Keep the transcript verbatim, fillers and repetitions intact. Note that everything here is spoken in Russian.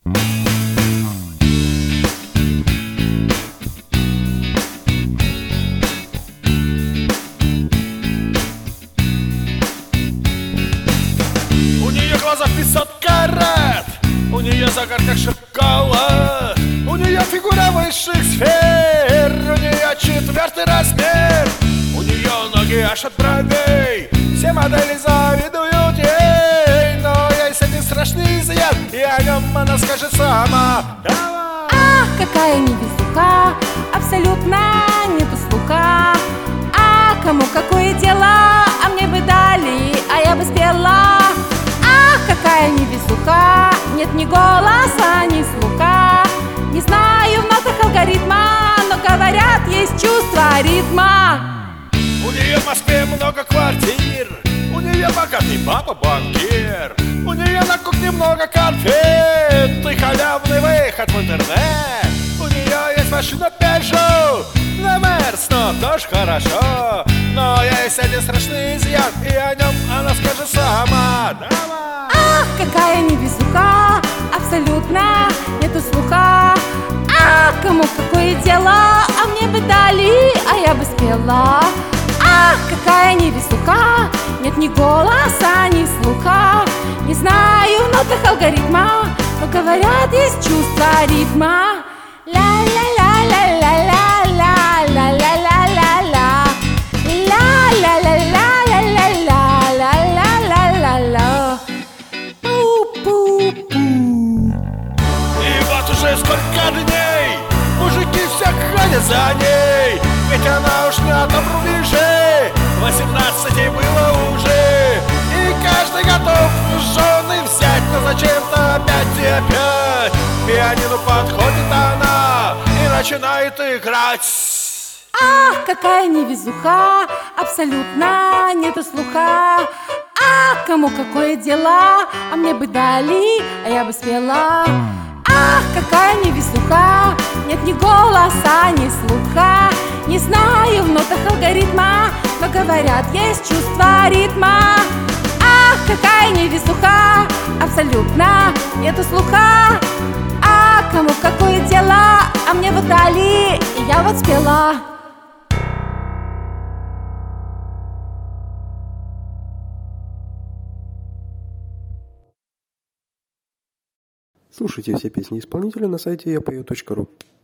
У нее в глазах пятьсот карат, у нее загар как шоколад, у нее фигура высших сфер, у нее четвертый размер, у нее ноги аж от бровей. Все модели завидуют ей, но есть один страшный изъян, и о нем она скажет сама. Давай! Ах, какая невезуха, абсолютно нету слуха. А кому какое дело, а мне бы дали, а я бы спела. Ах, какая невезуха, нет ни голоса, ни слуха. Не знаю в нотах алгоритма, но говорят, есть чувство ритма. У нее в Москве много квартир, у нее богатый папа банкир, у нее на кухне много конфет и халявный выход в интернет. У нее есть машина Peugeot, на Мерс, но тоже хорошо. Но есть один страшный изъян, и о нем она скажет сама. Давай! Ах, какая невезуха, абсолютно нету слуха. Ах, кому какое дело, а мне бы дали, а я бы спела. Ах, какая невезуха, нет ни голоса, ни слуха. Не знаю в нотах алгоритма, но говорят, есть чувство ритма. Ла-ла-ла-ла-ла-ла-ла-ла-ла-ла-ла. Ла-ла-ла-ла-ла-ла-ла-ла-ла-ла. Пу-пу-пу. И вот уже сколько дней мужики все ходят за ней, ведь она уж на том рубеже, восемнадцать ей было уже, и каждый готов жены взять, но зачем-то опять и опять к пианино подходит она и начинает играть. Ах, какая невезуха, абсолютно нету слуха. Ах, кому какое дело, а мне бы дали, а я бы спела. Ах, какая невезуха, нет ни голоса, ни слуха. Не знаю в нотах алгоритма, но говорят, есть чувство ритма. Ах, какая невезуха, абсолютно нету слуха. А кому какое дело, а мне вот дали, и я вот спела. Слушайте все песни исполнителя на сайте я пою точка ру.